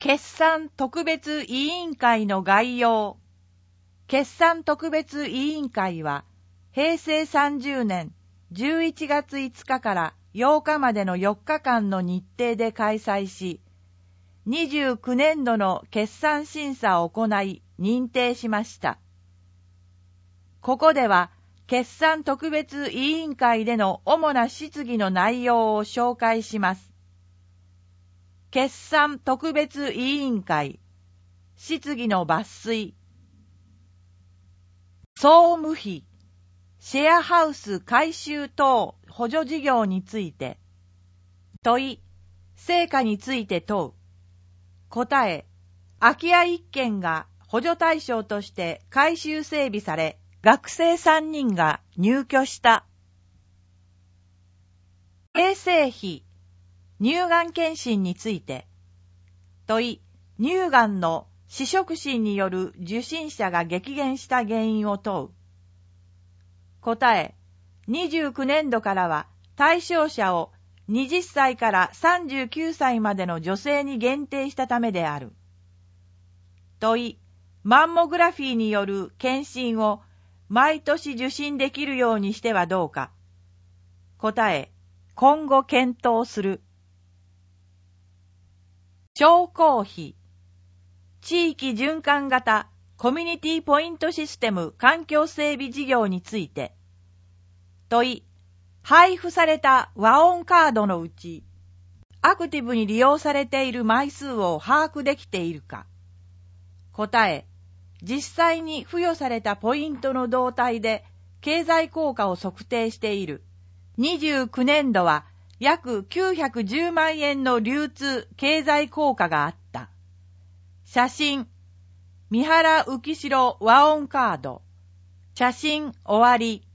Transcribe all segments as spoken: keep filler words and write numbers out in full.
決算特別委員会の概要。決算特別委員会は、へいせいさんじゅうねんじゅういちがついつかからようかまでのよっかかんの日程で開催し、にじゅうきゅうねんどの決算審査を行い認定しました。ここでは、決算特別委員会での主な質疑の内容を紹介します。決算特別委員会、質疑の抜粋。総務費、シェアハウス改修等補助事業について。問い、成果について問う。答え、空き家いっけんが補助対象として改修整備され、学生さんにんが入居した。衛生費、乳がん検診について。問い、乳がんの死触診による受診者が激減した原因を問う。答え、にじゅうきゅうねんどからは対象者をはたちからさんじゅうきゅうさいまでの女性に限定したためである。問い、マンモグラフィーによる検診を毎年受診できるようにしてはどうか。答え、今後検討する。商工費、地域循環型コミュニティポイントシステム環境整備事業について。問い、配布された和音カードのうち、アクティブに利用されている枚数を把握できているか。答え、実際に付与されたポイントの動態で経済効果を測定している。にじゅうきゅうねんどは約きゅうひゃくじゅうまんえんの流通経済効果があった。写真、三原浮代和音カード。写真終わり。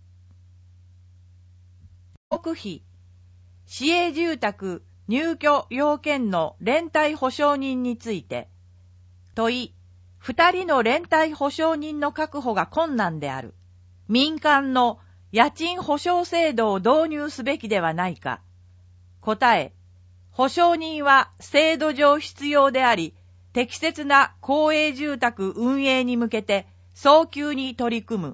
国費、市営住宅入居要件の連帯保証人について。問い、二人の連帯保証人の確保が困難である。民間の家賃保証制度を導入すべきではないか。答え、保証人は制度上必要であり、適切な公営住宅運営に向けて早急に取り組む。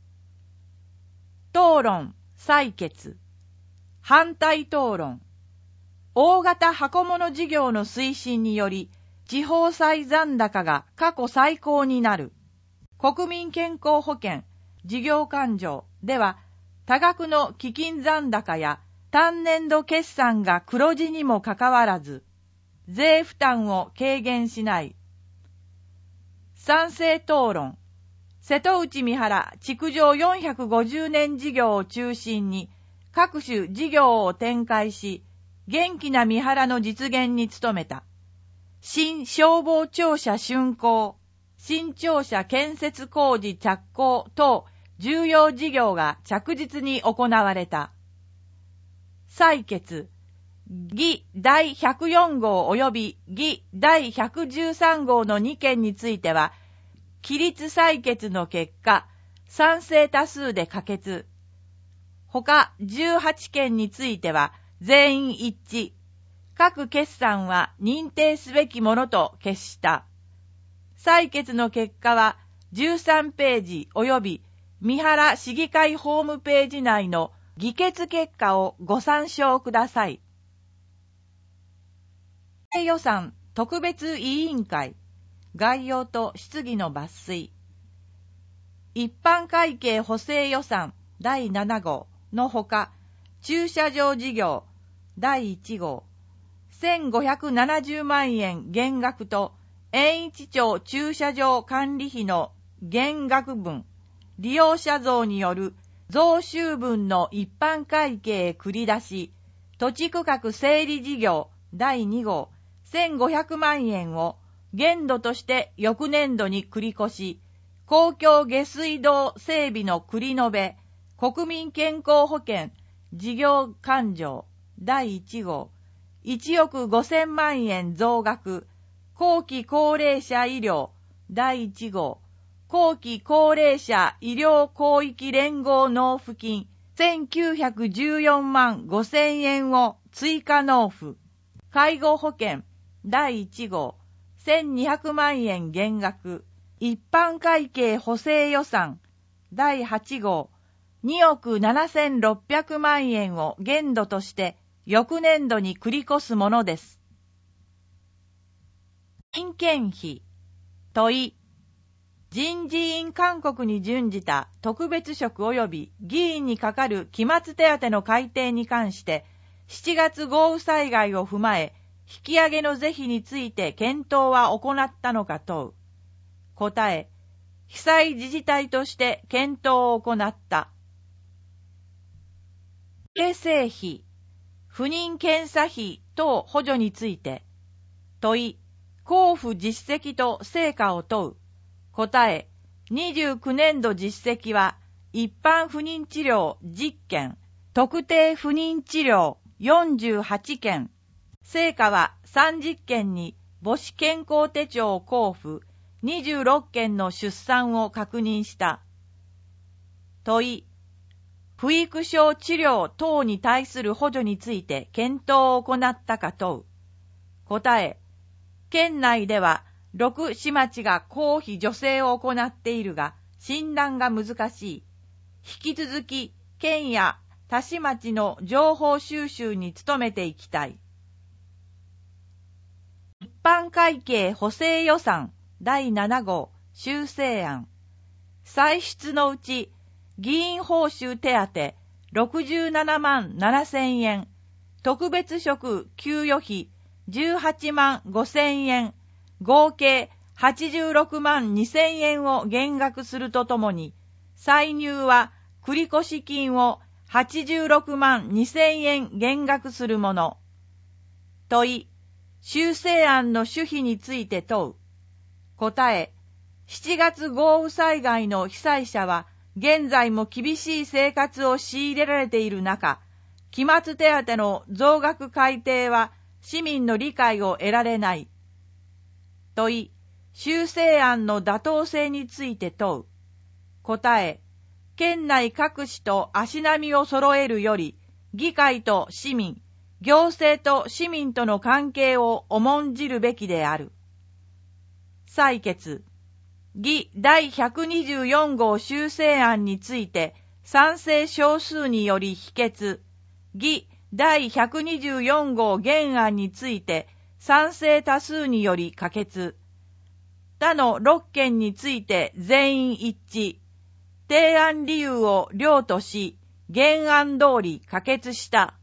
討論、採決。反対討論。大型箱物事業の推進により、地方債残高が過去最高になる。国民健康保険事業勘定では、多額の基金残高や単年度決算が黒字にもかかわらず、税負担を軽減しない。賛成討論。瀬戸内三原築城よんひゃくごじゅうねん事業を中心に各種事業を展開し、元気な三原の実現に努めた。新消防庁舎竣工、新庁舎建設工事着工等重要事業が着実に行われた。採決、議だいひゃくよんごう及び議だいひゃくじゅうさんごうのにけんについては、起立採決の結果、賛成多数で可決。他じゅうはちけんについては全員一致。各決算は認定すべきものと決した。採決の結果はじゅうさんページ及び三原市議会ホームページ内の議決結果をご参照ください。予算特別委員会概要と質疑の抜粋。一般会計補正予算だいななごうのほか、駐車場事業だいいちごう、せんごひゃくななじゅうまんえん減額と延一町駐車場管理費の減額分、利用者増による増収分の一般会計繰り出し、土地区画整理事業だいにごうせんごひゃくまんえんを限度として翌年度に繰り越し、公共下水道整備の繰り延べ、国民健康保険事業勘定だいいちごういちおくごせんまんえん増額、後期高齢者医療だいいちごう後期高齢者医療広域連合納付金せんきゅうひゃくじゅうよんまんごせんえんを追加納付。介護保険だいいちごうせんにひゃくまんえん減額、一般会計補正予算だいはち号におくななせんろっぴゃくまんえんを限度として翌年度に繰り越すものです。人件費、問い、人事院勧告に準じた特別職及び議員にかかる期末手当の改定に関してしちがつ豪雨災害を踏まえ引き上げの是非について検討は行ったのか問う。答え、被災自治体として検討を行った。衛生費、不妊検査費等補助について問い、交付実績と成果を問う。答え、にじゅうきゅうねんど実績は一般不妊治療じゅっけん、特定不妊治療よんじゅうはちけん、成果はさんじゅっけんに母子健康手帳を交付、にじゅうろっけんの出産を確認した。問い、不育症治療等に対する補助について検討を行ったか問う。答え、県内ではろく市町が公費助成を行っているが、診断が難しい。引き続き、県や他市町の情報収集に努めていきたい。一般会計補正予算だいなな号修正案。歳出のうち、議員報酬手当ろくじゅうななまんななせんえん、特別職給与費じゅうはちまんごせんえん、合計はちじゅうろくまんにせんえんを減額するとともに、歳入は繰越金をはちじゅうろくまんにせんえん減額するもの。問い、修正案の主費について問う。答え、しちがつ豪雨災害の被災者は現在も厳しい生活を強いれられている中、期末手当の増額改定は市民の理解を得られない。問い、修正案の妥当性について問う。答え、県内各市と足並みを揃えるより、議会と市民、行政と市民との関係を重んじるべきである。採決、議だいひゃくにじゅうよん号修正案について賛成少数により否決、議だいひゃくにじゅうよん号原案について賛成多数により可決。他のろっけんについて全員一致。提案理由を了とし、原案通り可決した。